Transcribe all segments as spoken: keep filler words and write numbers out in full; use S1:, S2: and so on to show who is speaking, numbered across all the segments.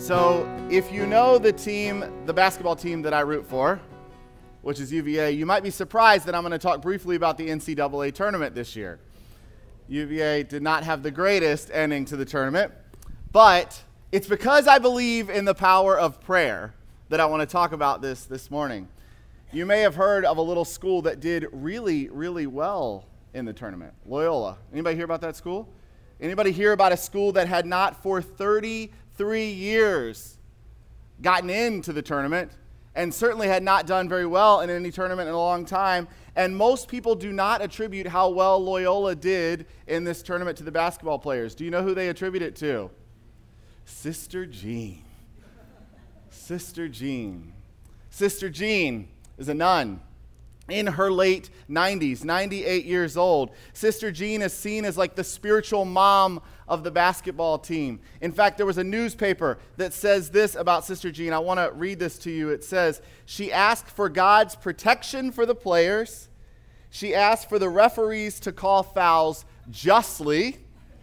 S1: So if you know the team, the basketball team that I root for, which is U V A, you might be surprised that I'm going to talk briefly about the N C double A tournament this year. U V A did not have the greatest ending to the tournament, but it's because I believe in the power of prayer that I want to talk about this this morning. You may have heard of a little school that did really, really well in the tournament, Loyola. Anybody hear about that school? Anybody hear about a school that had not for thirty-three years gotten into the tournament and certainly had not done very well in any tournament in a long time? And most people do not attribute how well Loyola did in this tournament to the basketball players. Do you know who they attribute it to? Sister Jean. Sister Jean. Sister Jean is a nun in her late nineties, ninety-eight years old. Sister Jean is seen as like the spiritual mom of the basketball team. In fact, there was a newspaper that says this about Sister Jean. I want to read this to you. It says, she asked for God's protection for the players. She asked for the referees to call fouls justly.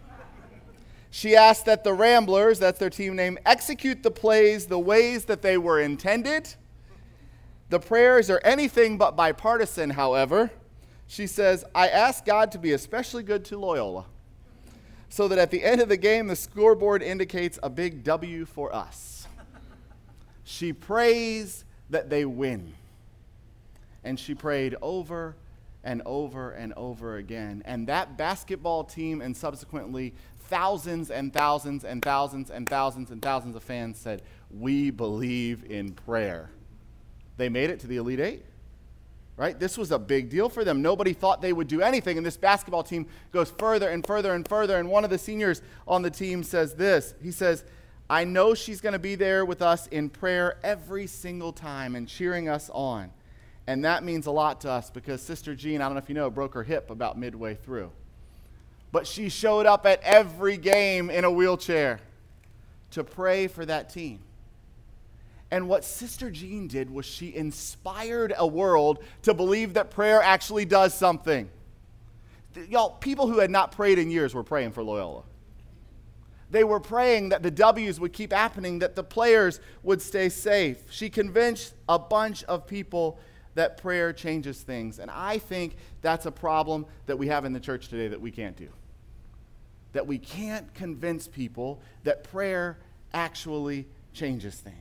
S1: She asked that the Ramblers, that's their team name, execute the plays the ways that they were intended. The prayers are anything but bipartisan, however. She says, I ask God to be especially good to Loyola so that at the end of the game, the scoreboard indicates a big W for us. She prays that they win. And she prayed over and over and over again. And that basketball team and subsequently thousands and thousands and thousands and thousands and thousands of fans said, we believe in prayer. They made it to the Elite Eight, right? This was a big deal for them. Nobody thought they would do anything, and this basketball team goes further and further and further, and one of the seniors on the team says this. He says, I know she's going to be there with us in prayer every single time and cheering us on, and that means a lot to us because Sister Jean, I don't know if you know, broke her hip about midway through, but she showed up at every game in a wheelchair to pray for that team. And what Sister Jean did was she inspired a world to believe that prayer actually does something. Y'all, people who had not prayed in years were praying for Loyola. They were praying that the W's would keep happening, that the players would stay safe. She convinced a bunch of people that prayer changes things. And I think that's a problem that we have in the church today that we can't do. That we can't convince people that prayer actually changes things.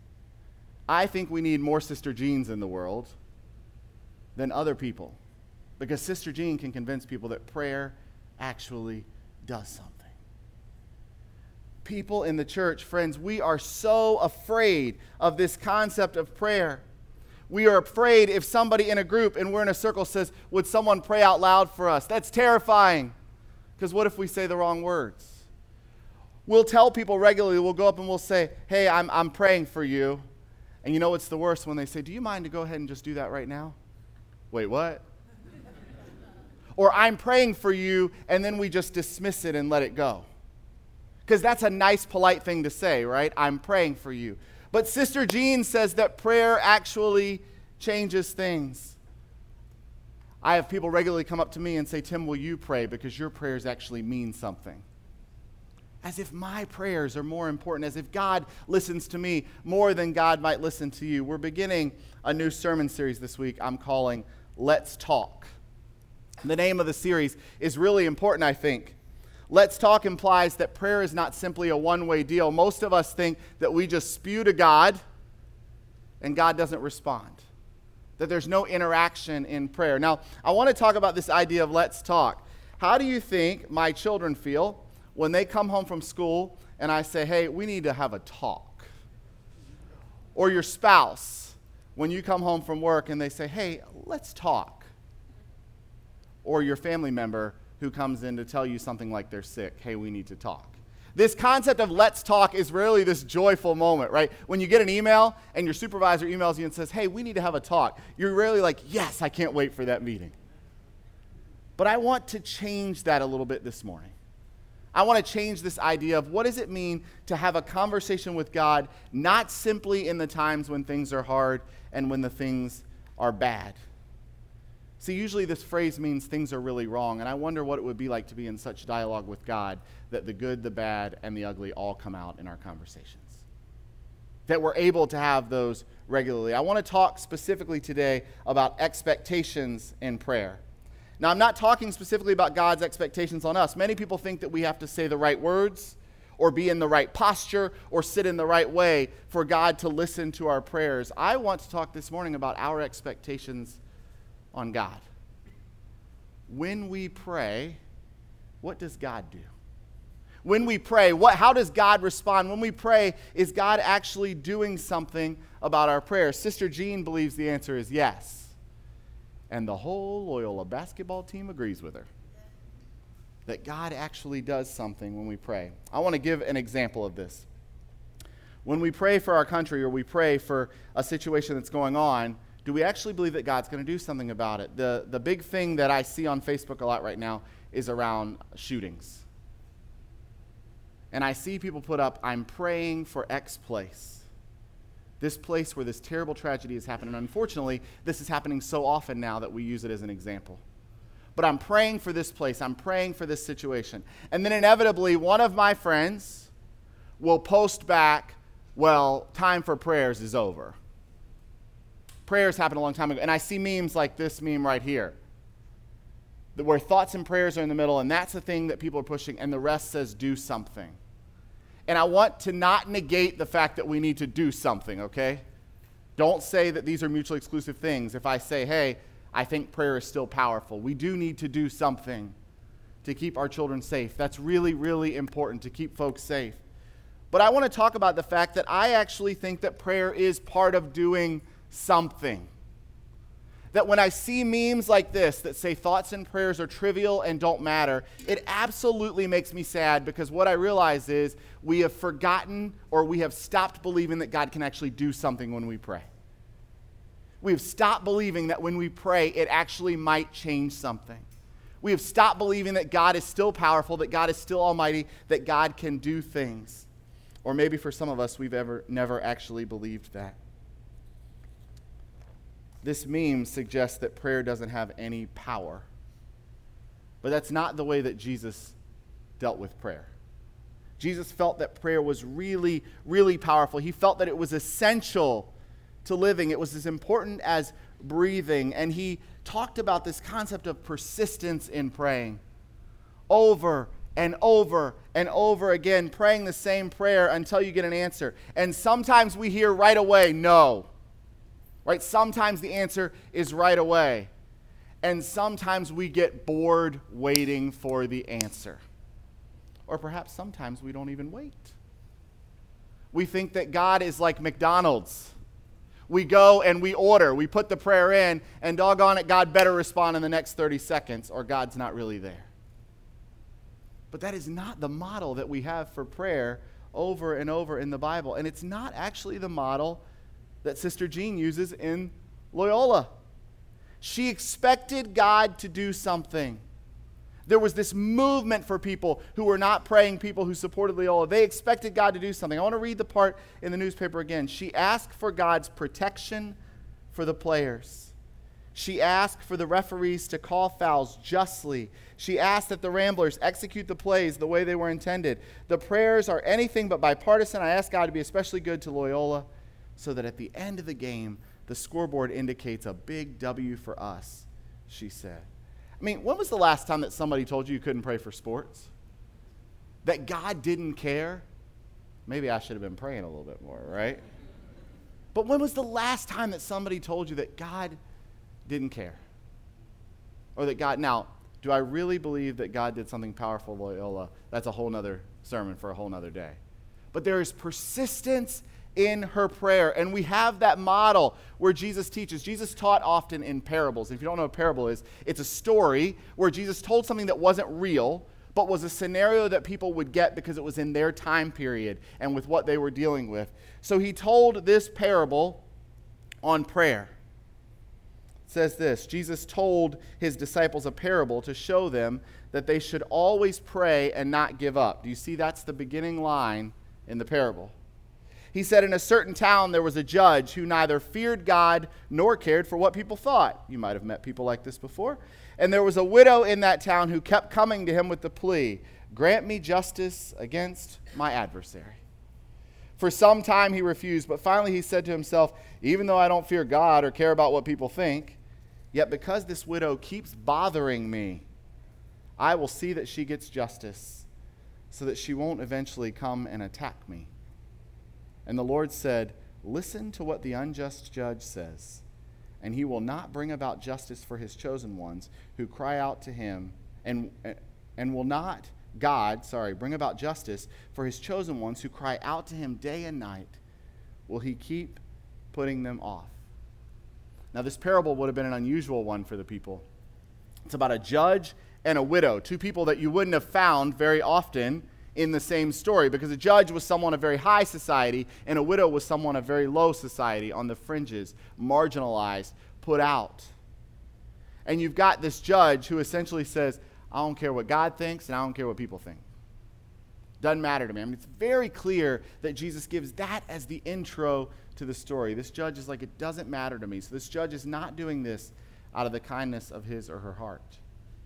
S1: I think we need more Sister Jeans in the world than other people because Sister Jean can convince people that prayer actually does something. People in the church, friends, we are so afraid of this concept of prayer. We are afraid if somebody in a group and we're in a circle says, would someone pray out loud for us? That's terrifying because what if we say the wrong words? We'll tell people regularly, we'll go up and we'll say, hey, I'm, I'm praying for you. And you know what's the worst? When they say, do you mind to go ahead and just do that right now? Wait, what? Or I'm praying for you, and then we just dismiss it and let it go. Because that's a nice, polite thing to say, right? I'm praying for you. But Sister Jean says that prayer actually changes things. I have people regularly come up to me and say, Tim, will you pray? Because your prayers actually mean something. As if my prayers are more important, as if God listens to me more than God might listen to you. We're beginning a new sermon series this week I'm calling Let's Talk. The name of the series is really important, I think. Let's Talk implies that prayer is not simply a one-way deal. Most of us think that we just spew to God and God doesn't respond, that there's no interaction in prayer. Now, I want to talk about this idea of let's talk. How do you think my children feel when they come home from school and I say, hey, we need to have a talk? Or your spouse, when you come home from work and they say, hey, let's talk. Or your family member who comes in to tell you something like they're sick, hey, we need to talk. This concept of let's talk is really this joyful moment, right? When you get an email and your supervisor emails you and says, hey, we need to have a talk, you're really like, yes, I can't wait for that meeting. But I want to change that a little bit this morning. I want to change this idea of what does it mean to have a conversation with God, not simply in the times when things are hard and when the things are bad. See, usually this phrase means things are really wrong, and I wonder what it would be like to be in such dialogue with God that the good, the bad, and the ugly all come out in our conversations. that we're able to have those regularly. I want to talk specifically today about expectations in prayer. Now, I'm not talking specifically about God's expectations on us. Many people think that we have to say the right words or be in the right posture or sit in the right way for God to listen to our prayers. I want to talk this morning about our expectations on God. When we pray, what does God do? When we pray, what, how does God respond? When we pray, is God actually doing something about our prayers? Sister Jean believes the answer is yes. And the whole Loyola basketball team agrees with her. That God actually does something when we pray. I want to give an example of this. When we pray for our country or we pray for a situation that's going on, do we actually believe that God's going to do something about it? The, the big thing that I see on Facebook a lot right now is around shootings. And I see people put up, I'm praying for X place. This place where this terrible tragedy has happened. And unfortunately, this is happening so often now that we use it as an example. But I'm praying for this place. I'm praying for this situation. And then inevitably, one of my friends will post back, well, time for prayers is over. Prayers happened a long time ago. And I see memes like this meme right here, where thoughts and prayers are in the middle, and that's the thing that people are pushing, and the rest says do something. And I want to not negate the fact that we need to do something, okay? Don't say that these are mutually exclusive things. If I say, hey, I think prayer is still powerful, we do need to do something to keep our children safe. That's really, really important, to keep folks safe. But I want to talk about the fact that I actually think that prayer is part of doing something. That when I see memes like this that say thoughts and prayers are trivial and don't matter, it absolutely makes me sad, because what I realize is we have forgotten or we have stopped believing that God can actually do something when we pray. We have stopped believing that when we pray, it actually might change something. We have stopped believing that God is still powerful, that God is still almighty, that God can do things. Or maybe for some of us, we've ever never actually believed that. This meme suggests that prayer doesn't have any power. But that's not the way that Jesus dealt with prayer. Jesus felt that prayer was really, really powerful. He felt that it was essential to living. It was as important as breathing. And he talked about this concept of persistence in praying. Over and over and over again, praying the same prayer until you get an answer. And sometimes we hear right away, no. Right? Sometimes the answer is right away. And sometimes we get bored waiting for the answer. Or perhaps sometimes we don't even wait. We think that God is like McDonald's. We go and we order. We put the prayer in, and doggone it, God better respond in the next thirty seconds, or God's not really there. But that is not the model that we have for prayer over and over in the Bible. And it's not actually the model that Sister Jean uses in Loyola. She expected God to do something. There was this movement for people who were not praying, people who supported Loyola. They expected God to do something. I want to read the part in the newspaper again. She asked for God's protection for the players. She asked for the referees to call fouls justly. She asked that the Ramblers execute the plays the way they were intended. The prayers are anything but bipartisan. I ask God to be especially good to Loyola, so that at the end of the game, the scoreboard indicates a big W for us, she said. I mean, when was the last time that somebody told you you couldn't pray for sports? That God didn't care? Maybe I should have been praying a little bit more, right? But when was the last time that somebody told you that God didn't care? Or that God, now, do I really believe that God did something powerful, Loyola? That's a whole nother sermon for a whole nother day. But there is persistence in her prayer. And we have that model where Jesus teaches. Jesus taught often in parables. If you don't know what a parable is, it's a story where Jesus told something that wasn't real, but was a scenario that people would get because it was in their time period and with what they were dealing with. So he told this parable on prayer. It says this: Jesus told his disciples a parable to show them that they should always pray and not give up. Do you see that's the beginning line in the parable? He said, in a certain town there was a judge who neither feared God nor cared for what people thought. You might have met people like this before. And there was a widow in that town who kept coming to him with the plea, grant me justice against my adversary. For some time he refused, but finally he said to himself, even though I don't fear God or care about what people think, yet because this widow keeps bothering me, I will see that she gets justice, so that she won't eventually come and attack me. And the Lord said, listen to what the unjust judge says, and he will not bring about justice for his chosen ones who cry out to him, and, and will not, God, sorry, bring about justice for his chosen ones who cry out to him day and night. Will he keep putting them off? Now, this parable would have been an unusual one for the people. It's about a judge and a widow, two people that you wouldn't have found very often in the same story, because a judge was someone of very high society and a widow was someone of very low society, on the fringes, marginalized, put out. And you've got this judge who essentially says, I don't care what God thinks and I don't care what people think. Doesn't matter to me. I mean, it's very clear that Jesus gives that as the intro to the story. This judge is like, it doesn't matter to me. So this judge is not doing this out of the kindness of his or her heart.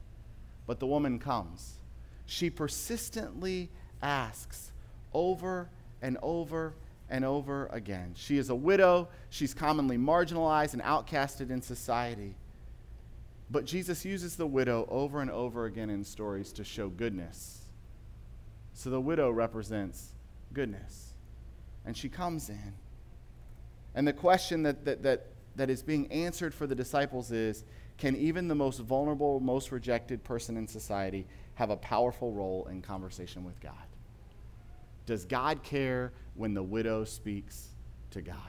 S1: But the woman comes. She persistently asks over and over and over again. She is a widow. She's commonly marginalized and outcasted in society. But Jesus uses the widow over and over again in stories to show goodness. So the widow represents goodness. And she comes in. And the question that, that, that, that is being answered for the disciples is, can even the most vulnerable, most rejected person in society have a powerful role in conversation with God? Does God care when the widow speaks to God?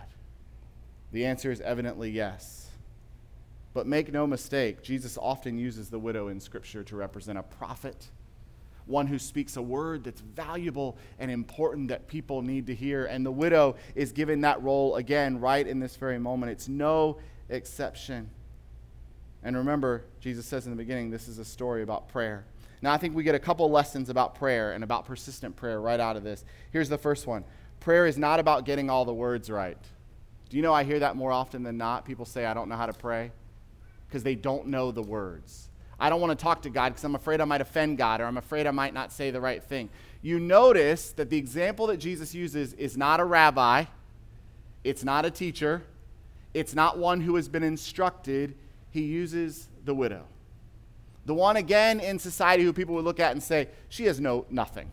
S1: The answer is evidently yes. But make no mistake, Jesus often uses the widow in Scripture to represent a prophet, one who speaks a word that's valuable and important that people need to hear. And the widow is given that role again right in this very moment. It's no exception. And remember, Jesus says in the beginning, this is a story about prayer. Now, I think we get a couple lessons about prayer and about persistent prayer right out of this. Here's the first one. Prayer is not about getting all the words right. Do you know I hear that more often than not? People say, I don't know how to pray because they don't know the words. I don't want to talk to God because I'm afraid I might offend God, or I'm afraid I might not say the right thing. You notice that the example that Jesus uses is not a rabbi. It's not a teacher. It's not one who has been instructed. He uses the widow. The one, again, in society who people would look at and say, she has no nothing.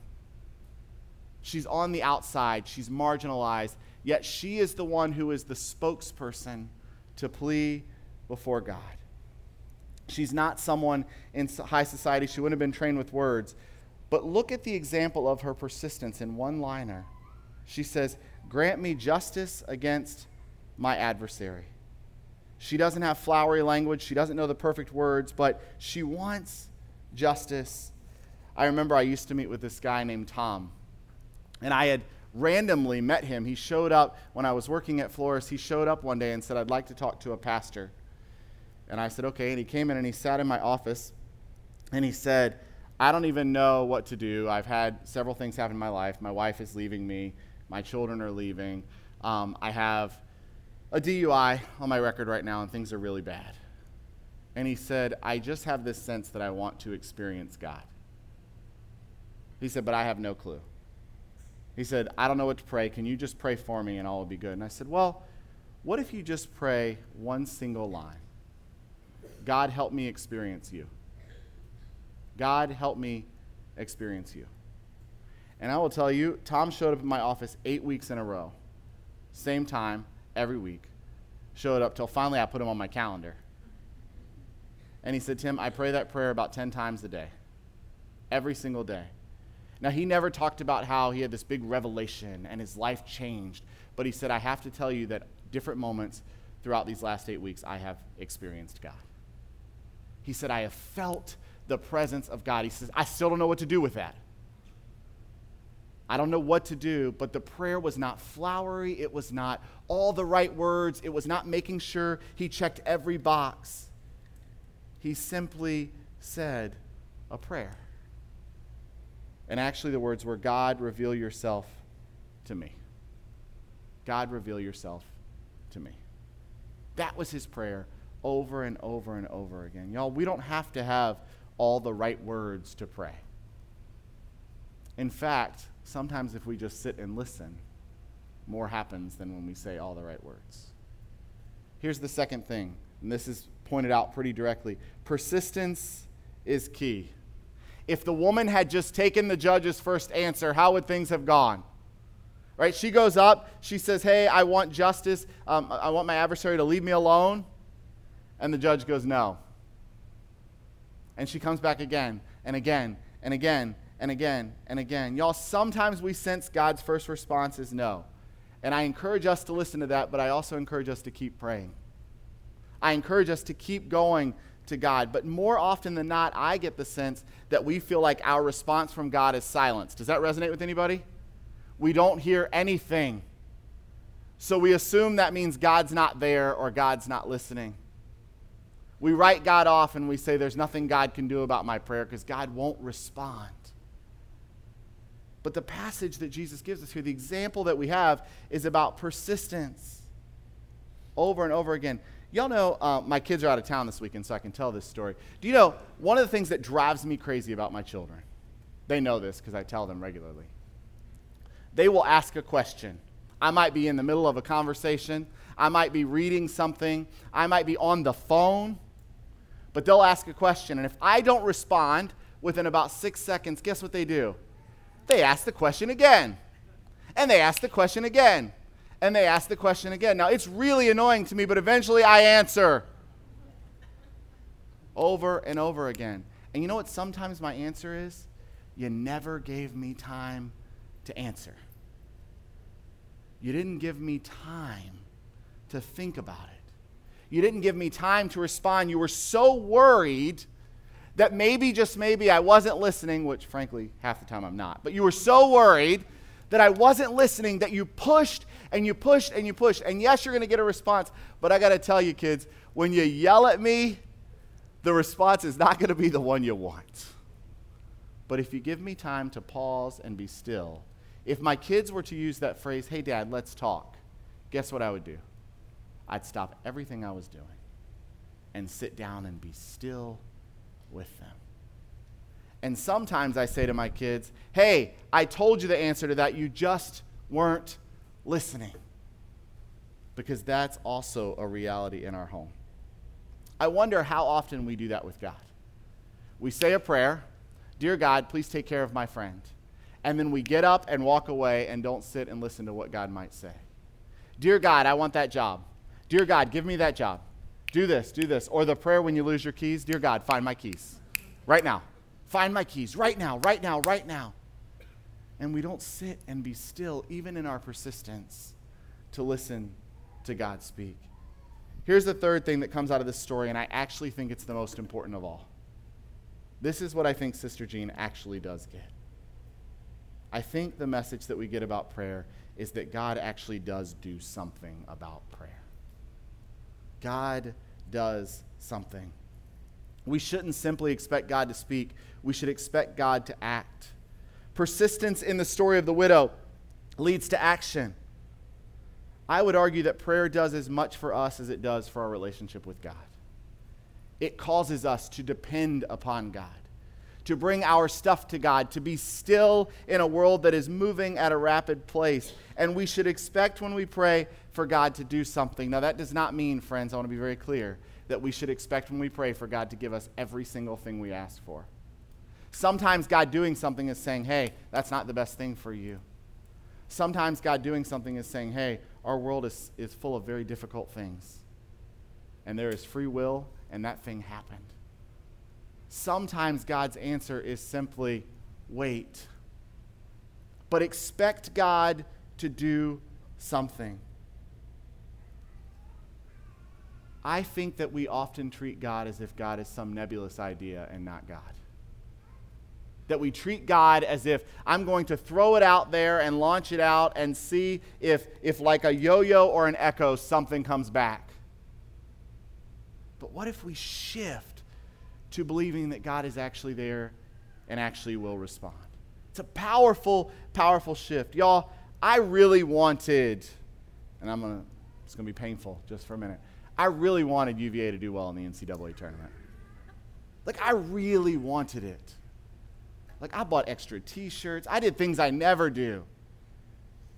S1: She's on the outside. She's marginalized. Yet she is the one who is the spokesperson to plea before God. She's not someone in high society. She wouldn't have been trained with words. But look at the example of her persistence in one-liner. She says, grant me justice against my adversary. She doesn't have flowery language. She doesn't know the perfect words, but she wants justice. I remember I used to meet with this guy named Tom, and I had randomly met him. He showed up when I was working at Flores. He showed up one day and said, I'd like to talk to a pastor. And I said, okay. And he came in and he sat in my office, and he said, I don't even know what to do. I've had several things happen in my life. My wife is leaving me. My children are leaving. Um, I have a D U I on my record right now, and things are really bad. And he said, I just have this sense that I want to experience God. He said, but I have no clue. He said, I don't know what to pray. Can you just pray for me and all will be good? And I said, well, what if you just pray one single line? God, help me experience you. God, help me experience you. And I will tell you, Tom showed up in my office eight weeks in a row. Same time, every week. Showed up till finally I put him on my calendar. And he said, Tim, I pray that prayer about ten times a day. Every single day. Now, he never talked about how he had this big revelation and his life changed. But he said, I have to tell you that different moments throughout these last eight weeks, I have experienced God. He said, I have felt the presence of God. He says, I still don't know what to do with that. I don't know what to do, but the prayer was not flowery. It was not all the right words. It was not making sure he checked every box. He simply said a prayer. And actually the words were, God, reveal yourself to me. God, reveal yourself to me. That was his prayer over and over and over again. Y'all, we don't have to have all the right words to pray. In fact, sometimes if we just sit and listen, more happens than when we say all the right words. Here's the second thing, and this is pointed out pretty directly. Persistence is key. If the woman had just taken the judge's first answer, how would things have gone? Right? She goes up, she says, hey, I want justice. Um, I want my adversary to leave me alone. And the judge goes, no. And she comes back again and again and again and again and again. Y'all, sometimes we sense God's first response is no. And I encourage us to listen to that, but I also encourage us to keep praying. I encourage us to keep going to God. But more often than not, I get the sense that we feel like our response from God is silence. Does that resonate with anybody? We don't hear anything. So we assume that means God's not there or God's not listening. We write God off and we say there's nothing God can do about my prayer because God won't respond. But the passage that Jesus gives us here, the example that we have, is about persistence over and over again. Y'all know uh, my kids are out of town this weekend, so I can tell this story. Do you know one of the things that drives me crazy about my children? They know this because I tell them regularly. They will ask a question. I might be in the middle of a conversation. I might be reading something. I might be on the phone. But they'll ask a question, and if I don't respond within about six seconds, guess what they do? They ask the question again. And they ask the question again. And they ask the question again. Now, it's really annoying to me, but eventually I answer. Over and over again. And you know what sometimes my answer is? You never gave me time to answer. You didn't give me time to think about it. You didn't give me time to respond. You were so worried that maybe, just maybe, I wasn't listening, which frankly, half the time I'm not. But you were so worried that I wasn't listening that you pushed and you pushed and you pushed. And yes, you're going to get a response, but I got to tell you, kids, when you yell at me, the response is not going to be the one you want. But if you give me time to pause and be still, if my kids were to use that phrase, hey, Dad, let's talk, guess what I would do? I'd stop everything I was doing and sit down and be still with them. And sometimes I say to my kids, hey, I told you the answer to that. You just weren't listening. Because that's also a reality in our home. I wonder how often we do that with God. We say a prayer, dear God, please take care of my friend. And then we get up and walk away and don't sit and listen to what God might say. Dear God, I want that job. Dear God, give me that job. Do this, do this. Or the prayer when you lose your keys, dear God, find my keys. Right now. Find my keys. Right now, right now, right now. And we don't sit and be still, even in our persistence, to listen to God speak. Here's the third thing that comes out of this story, and I actually think it's the most important of all. This is what I think Sister Jean actually does get. I think the message that we get about prayer is that God actually does do something about prayer. God does something. We shouldn't simply expect God to speak. We should expect God to act. Persistence in the story of the widow leads to action. I would argue that prayer does as much for us as it does for our relationship with God. It causes us to depend upon God, to bring our stuff to God, to be still in a world that is moving at a rapid pace. And we should expect when we pray for God to do something. Now, that does not mean, friends, I want to be very clear, that we should expect when we pray for God to give us every single thing we ask for. Sometimes God doing something is saying, hey, that's not the best thing for you. Sometimes God doing something is saying, hey, our world is, is full of very difficult things. And there is free will, and that thing happened. Sometimes God's answer is simply, wait. But expect God to do something. I think that we often treat God as if God is some nebulous idea and not God. That we treat God as if I'm going to throw it out there and launch it out and see if, if like a yo-yo or an echo, something comes back. But what if we shift to believing that God is actually there and actually will respond? It's a powerful, powerful shift. Y'all, I really wanted, and I'm gonna, it's going to be painful just for a minute. I really wanted U V A to do well in the N C double A tournament. Like, I really wanted it. Like, I bought extra t-shirts. I did things I never do.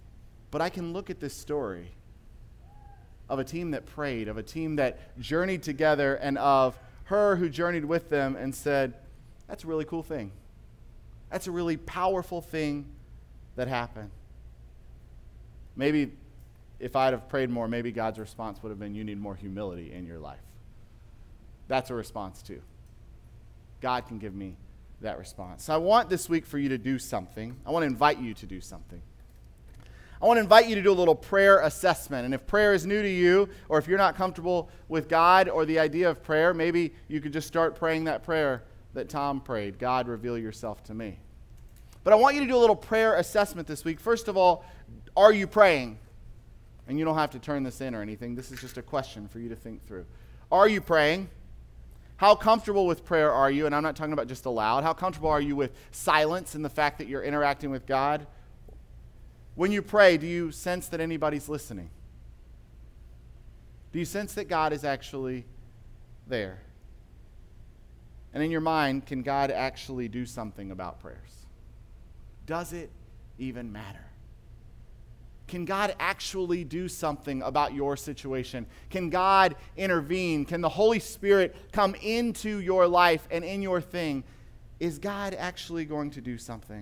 S1: But I can look at this story of a team that prayed, of a team that journeyed together, and of her who journeyed with them and said, that's a really cool thing. That's a really powerful thing that happened. Maybe if I'd have prayed more, maybe God's response would have been, you need more humility in your life. That's a response too. God can give me that response. So I want this week for you to do something. I want to invite you to do something. I want to invite you to do a little prayer assessment. And if prayer is new to you, or if you're not comfortable with God or the idea of prayer, maybe you could just start praying that prayer that Tom prayed. God, reveal yourself to me. But I want you to do a little prayer assessment this week. First of all, are you praying? And you don't have to turn this in or anything. This is just a question for you to think through. Are you praying? How comfortable with prayer are you? And I'm not talking about just aloud. How comfortable are you with silence and the fact that you're interacting with God? When you pray, do you sense that anybody's listening? Do you sense that God is actually there? And in your mind, can God actually do something about prayers? Does it even matter? Can God actually do something about your situation? Can God intervene? Can the Holy Spirit come into your life and in your thing? Is God actually going to do something?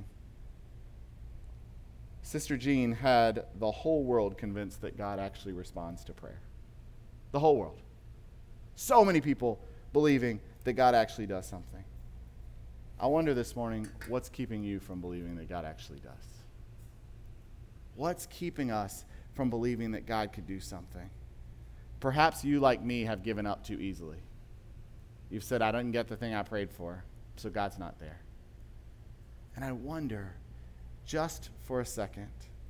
S1: Sister Jean had the whole world convinced that God actually responds to prayer. The whole world. So many people believing that God actually does something. I wonder this morning, what's keeping you from believing that God actually does? What's keeping us from believing that God could do something? Perhaps you, like me, have given up too easily. You've said, I didn't get the thing I prayed for, so God's not there. And I wonder, just for a second,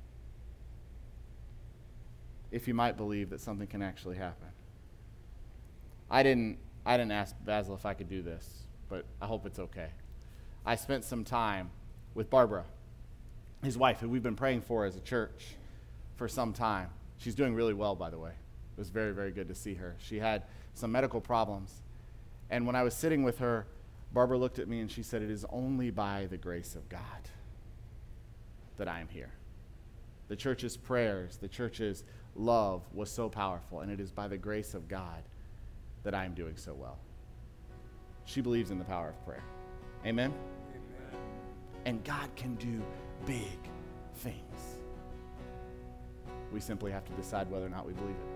S1: if you might believe that something can actually happen. I didn't, I didn't ask Basil if I could do this, but I hope it's okay. I spent some time with Barbara, his wife, who we've been praying for as a church for some time. She's doing really well, by the way. It was very, very good to see her. She had some medical problems. And when I was sitting with her, Barbara looked at me and she said, it is only by the grace of God that I am here. The church's prayers, the church's love was so powerful, and it is by the grace of God that I am doing so well. She believes in the power of prayer. Amen? Amen. And God can do big things. We simply have to decide whether or not we believe it.